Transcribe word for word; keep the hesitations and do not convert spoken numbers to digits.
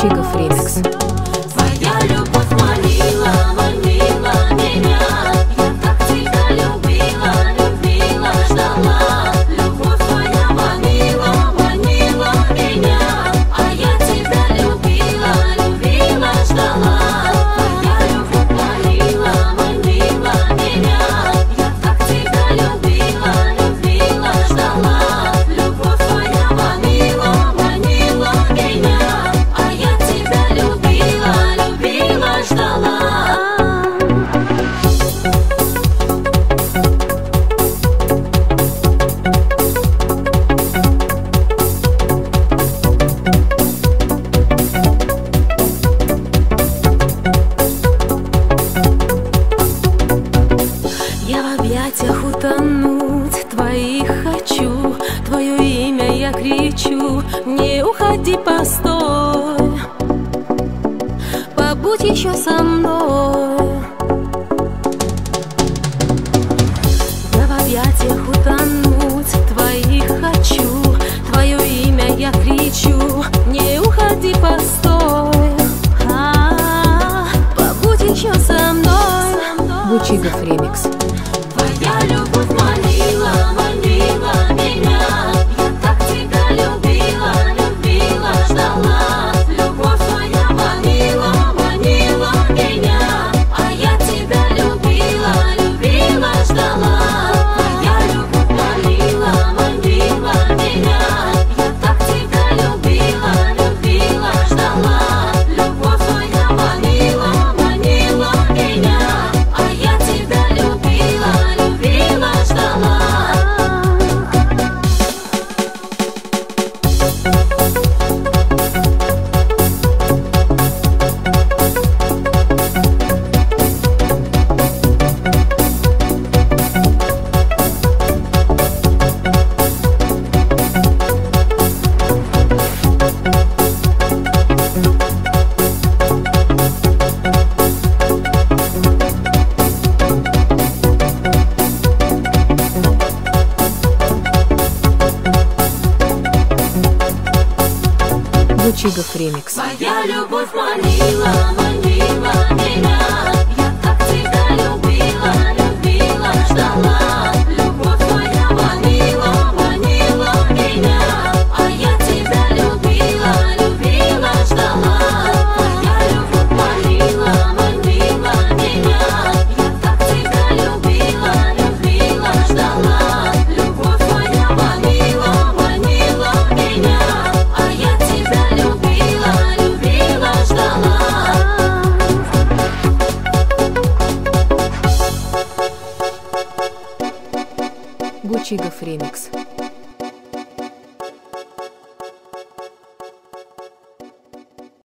Гучигов ремикс. Твоя любовь манила, манила меня. Я так тебя любила, любила, ждала. Любовь твоя манила, манила меня. А я тебя любила, любила, ждала. Твоя любовь манила, манила меня. Я так тебя любила, любила, ждала. Любовь твоя манила, манила меня. А я тебя любила, любила, ждала. Я в объятиях утонуть твоих хочу, твое имя я кричу, не уходи, постой, побудь еще со мной. Я в объятиях утонуть твоих хочу, твое имя я кричу, не уходи, постой, а, побудь еще со мной. Гучигов ремикс. Твоя любовь манила, манила меня. Я так тебя любила, любила, ждала. Любовь твоя манила, манила меня. А я тебя любила, любила, ждала. Твоя любовь манила, манила меня. Я так тебя любила, любила, ждала. Любовь твоя манила, манила меня. А я тебя любила, любила, ждала. Гучигов ремикс. Твоя любовь манила, манила меня. Я так тебя любила, любила, ждала. Любовь твоя манила, манила меня. А я тебя любила, любила, ждала. Твоя любовь манила, манила меня. Я так тебя любила, любила, ждала. Любовь твоя манила, манила меня. А я тебя любила, любила, ждала. Гучигов ремикс.